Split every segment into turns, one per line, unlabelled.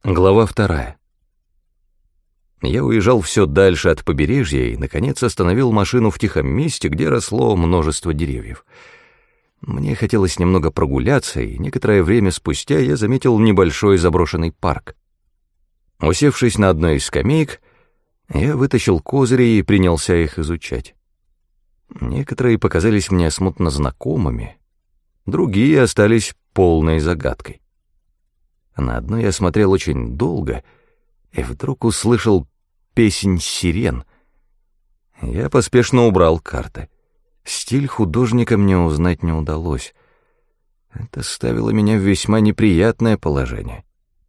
Глава 2. Я уезжал все дальше от побережья и, наконец, остановил машину в тихом месте, где росло множество деревьев. Мне хотелось немного прогуляться, и некоторое время спустя я заметил небольшой заброшенный парк. Усевшись на одной из скамеек, я вытащил козыри и принялся их изучать. Некоторые показались мне смутно знакомыми, другие остались полной загадкой. На одно я смотрел очень долго и вдруг услышал песнь сирен. Я поспешно убрал карты. Стиль художника мне узнать не удалось. Это ставило меня в весьма неприятное положение.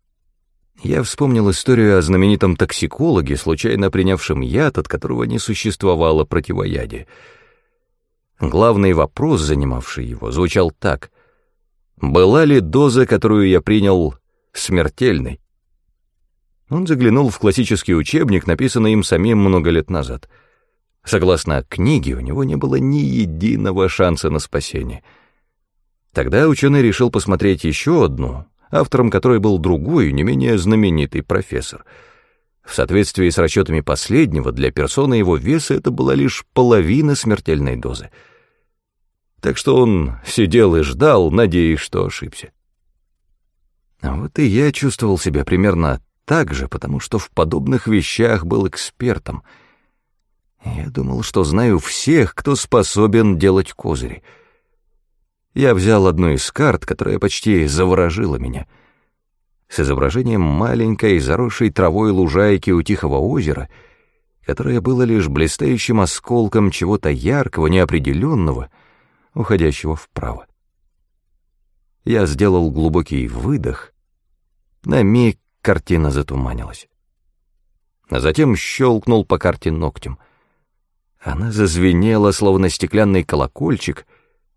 Я вспомнил историю о знаменитом токсикологе, случайно принявшем яд, от которого не существовало противоядия. Главный вопрос, занимавший его, звучал так: была ли доза, которую я принял, смертельной? Он заглянул в классический учебник, написанный им самим много лет назад. Согласно книге, у него не было ни единого шанса на спасение. Тогда ученый решил посмотреть еще одну, автором которой был другой, не менее знаменитый профессор. В соответствии с расчетами последнего, для персоны его веса это была лишь половина смертельной дозы. Так что он сидел и ждал, надеясь, что ошибся. А вот и я чувствовал себя примерно так же, потому что в подобных вещах был экспертом. Я думал, что знаю всех, кто способен делать козыри. Я взял одну из карт, которая почти заворожила меня. С изображением маленькой, заросшей травой лужайки у тихого озера, которое было лишь блистающим осколком чего-то яркого, неопределенного, уходящего вправо. Я сделал глубокий выдох. На миг картина затуманилась. А затем щелкнул по карте ногтем. Она зазвенела, словно стеклянный колокольчик,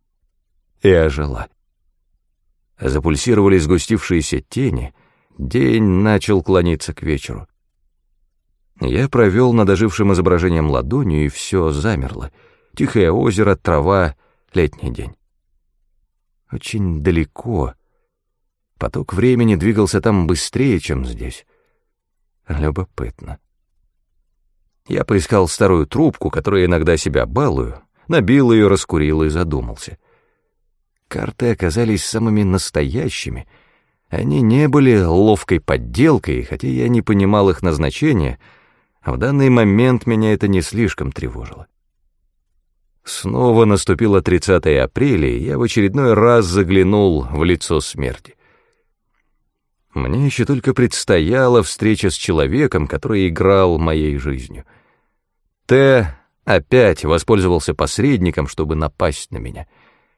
и ожила. Запульсировали сгустившиеся тени, день начал клониться к вечеру. Я провел над ожившим изображением ладонью, и все замерло. Тихое озеро, трава, летний день. Очень далеко. Поток времени двигался там быстрее, чем здесь. Любопытно. Я поискал старую трубку, которой иногда себя балую, набил ее, раскурил и задумался. Карты оказались самыми настоящими. Они не были ловкой подделкой, хотя я не понимал их назначения, а в данный момент меня это не слишком тревожило. Снова наступило 30 апреля, и я в очередной раз заглянул в лицо смерти. Мне еще только предстояла встреча с человеком, который играл моей жизнью. Т опять воспользовался посредником, чтобы напасть на меня.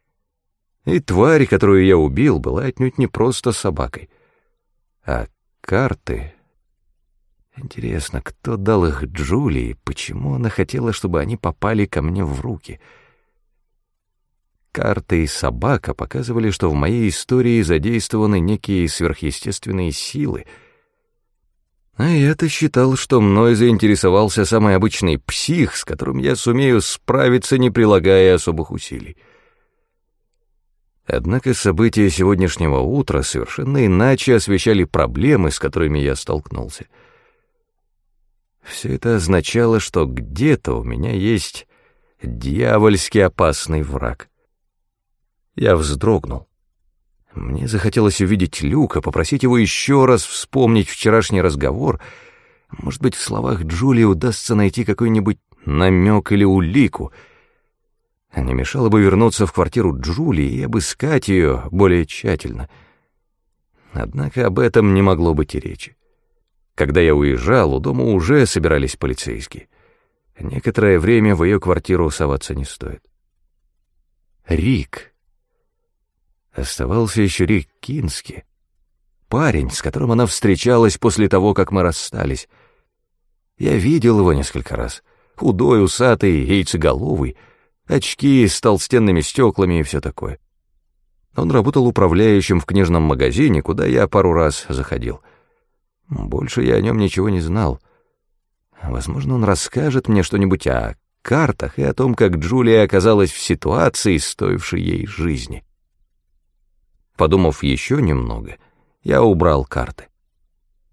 И тварь, которую я убил, была отнюдь не просто собакой. А карты... Интересно, кто дал их Джулии, почему она хотела, чтобы они попали ко мне в руки? Карты и собака показывали, что в моей истории задействованы некие сверхъестественные силы. А я-то считал, что мной заинтересовался самый обычный псих, с которым я сумею справиться, не прилагая особых усилий. Однако события сегодняшнего утра совершенно иначе освещали проблемы, с которыми я столкнулся. Все это означало, что где-то у меня есть дьявольски опасный враг. Я вздрогнул. Мне захотелось увидеть Люка, попросить его еще раз вспомнить вчерашний разговор. Может быть, в словах Джулии удастся найти какой-нибудь намек или улику. А не мешало бы вернуться в квартиру Джулии и обыскать ее более тщательно. Однако об этом не могло быть и речи. Когда я уезжал, у дома уже собирались полицейские. Некоторое время в ее квартиру соваться не стоит. Рик. Оставался еще Рик Кински. Парень, с которым она встречалась после того, как мы расстались. Я видел его несколько раз. Худой, усатый, яйцеголовый, очки с толстенными стеклами и все такое. Он работал управляющим в книжном магазине, куда я пару раз заходил. Больше я о нем ничего не знал. Возможно, он расскажет мне что-нибудь о картах и о том, как Джулия оказалась в ситуации, стоившей ей жизни. Подумав еще немного, я убрал карты.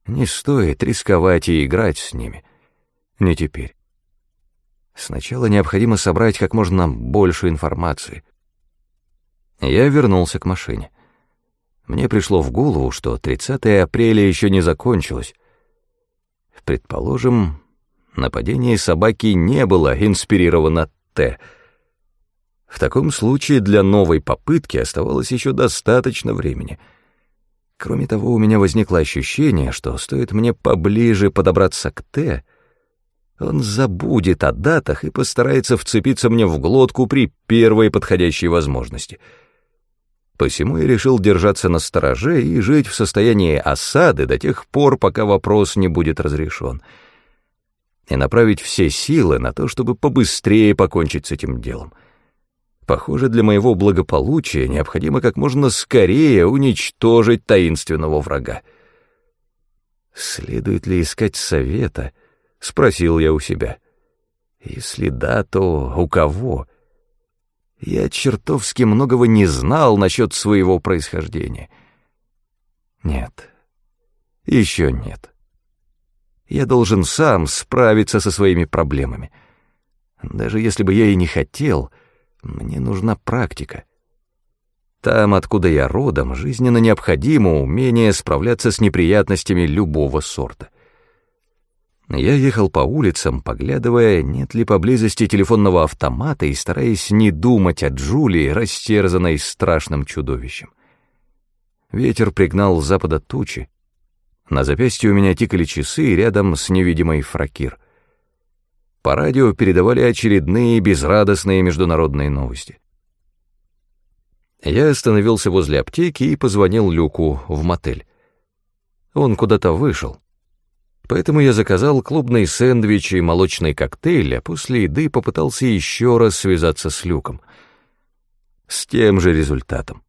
Не стоит рисковать и играть с ними. Не теперь. Сначала необходимо собрать как можно больше информации. Я вернулся к машине. Мне пришло в голову, что 30 апреля еще не закончилось. Предположим, нападение собаки не было инспирировано Т. В таком случае для новой попытки оставалось еще достаточно времени. Кроме того, у меня возникло ощущение, что стоит мне поближе подобраться к Т, он забудет о датах и постарается вцепиться мне в глотку при первой подходящей возможности. Посему я решил держаться настороже и жить в состоянии осады до тех пор, пока вопрос не будет разрешен, и направить все силы на то, чтобы побыстрее покончить с этим делом. Похоже, для моего благополучия необходимо как можно скорее уничтожить таинственного врага. «Следует ли искать совета?» — спросил я у себя. «Если да, то у кого?» Я чертовски многого не знал насчет своего происхождения. Нет, еще нет. Я должен сам справиться со своими проблемами. Даже если бы я и не хотел, мне нужна практика. Там, откуда я родом, жизненно необходимо умение справляться с неприятностями любого сорта. Я ехал по улицам, поглядывая, нет ли поблизости телефонного автомата и стараясь не думать о Джулии, растерзанной страшным чудовищем. Ветер пригнал с запада тучи. На запястье у меня тикали часы рядом с невидимой Фракир. По радио передавали очередные безрадостные международные новости. Я остановился возле аптеки и позвонил Люку в мотель. Он куда-то вышел. Поэтому я заказал клубный сэндвич и молочный коктейль, а после еды попытался еще раз связаться с Люком. С тем же результатом.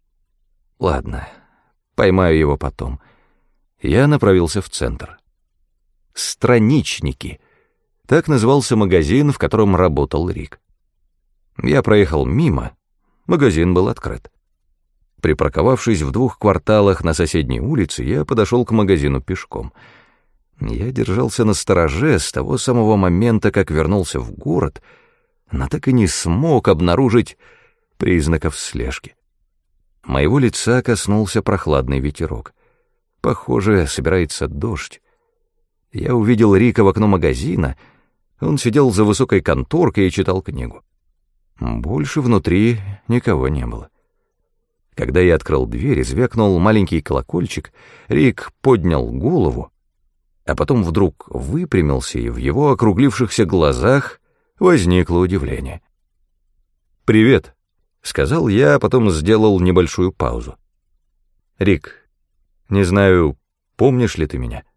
Ладно, поймаю его потом. Я направился в центр. «Страничники» — так назывался магазин, в котором работал Рик. Я проехал мимо, магазин был открыт. Припарковавшись в 2 кварталах на соседней улице, я подошел к магазину пешком. Я держался настороже с того самого момента, как вернулся в город, но так и не смог обнаружить признаков слежки. Моего лица коснулся прохладный ветерок. Похоже, собирается дождь. Я увидел Рика в окно магазина. Он сидел за высокой конторкой и читал книгу. Больше внутри никого не было. Когда я открыл дверь, звякнул маленький колокольчик, Рик поднял голову, а потом вдруг выпрямился, и в его округлившихся глазах возникло удивление. «Привет», — сказал я, а потом сделал небольшую паузу. «Рик, не знаю, помнишь ли ты меня?»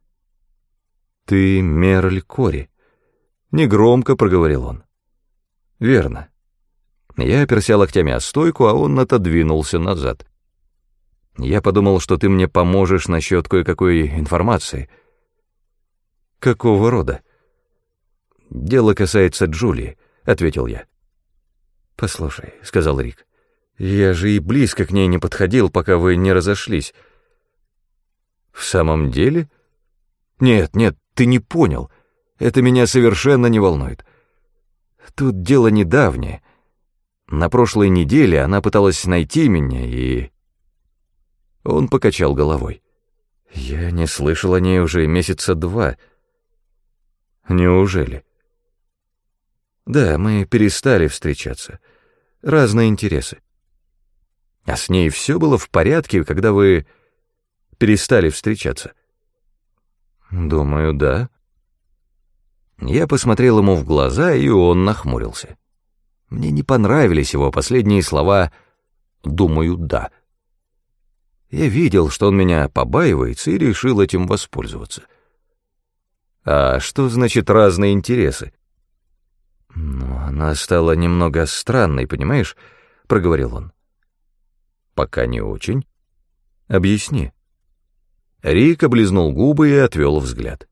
«Ты Мерль Кори», — негромко проговорил он. «Верно». Я оперся локтями о стойку, а он отодвинулся назад. «Я подумал, что ты мне поможешь насчет кое-какой информации». «Какого рода?» «Дело касается Джулии», — ответил я. «Послушай», — сказал Рик, — «я же и близко к ней не подходил, пока вы не разошлись». «В самом деле?» «Нет, ты не понял. Это меня совершенно не волнует. Тут дело недавнее. На прошлой неделе она пыталась найти меня, и...» Он покачал головой. «Я не слышал о ней уже месяца 2. «Неужели?» «Да, мы перестали встречаться. Разные интересы». «А с ней все было в порядке, когда вы перестали встречаться?» «Думаю, да». Я посмотрел ему в глаза, и он нахмурился. Мне не понравились его последние слова «думаю, да». Я видел, что он меня побаивается, и решил этим воспользоваться. «А что значит разные интересы?» «Ну, она стала немного странной, понимаешь?» — проговорил он. «Пока не очень. Объясни». Рик облизнул губы и отвел взгляд.